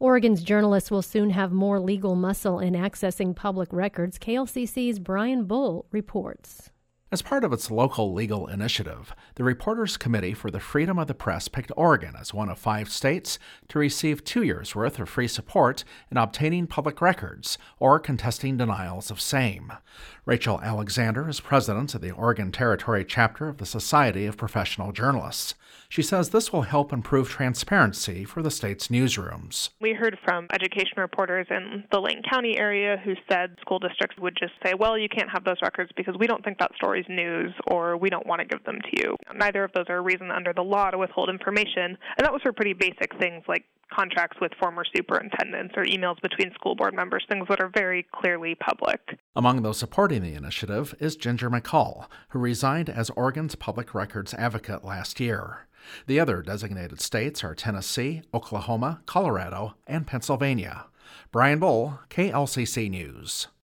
Oregon's journalists will soon have more legal muscle in accessing public records. KLCC's Brian Bull reports. As part of its local legal initiative, the Reporters Committee for the Freedom of the Press picked Oregon as one of 5 states to receive 2 years' worth of free support in obtaining public records or contesting denials of same. Rachel Alexander is president of the Oregon Territory chapter of the Society of Professional Journalists. She says this will help improve transparency for the state's newsrooms. We heard from education reporters in the Lane County area who said school districts would just say, well, you can't have those records because we don't think that story's news or we don't want to give them to you. Neither of those are a reason under the law to withhold information. And that was for pretty basic things like contracts with former superintendents or emails between school board members, things that are very clearly public. Among those supporting the initiative is Ginger McCall, who resigned as Oregon's public records advocate last year. The other designated states are Tennessee, Oklahoma, Colorado, and Pennsylvania. Brian Bull, KLCC News.